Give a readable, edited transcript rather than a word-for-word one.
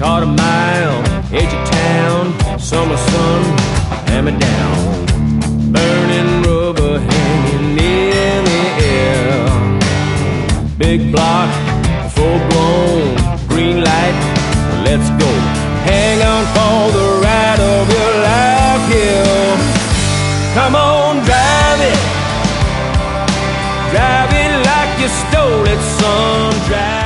Quarter mile, edge of town, summer sun, hammer down. Burning rubber hanging in the air. Big block, full blown, green light, let's go. Hang on for the ride of your life, yeah. Come on, drive it. Drive it like you stole it, son. Drive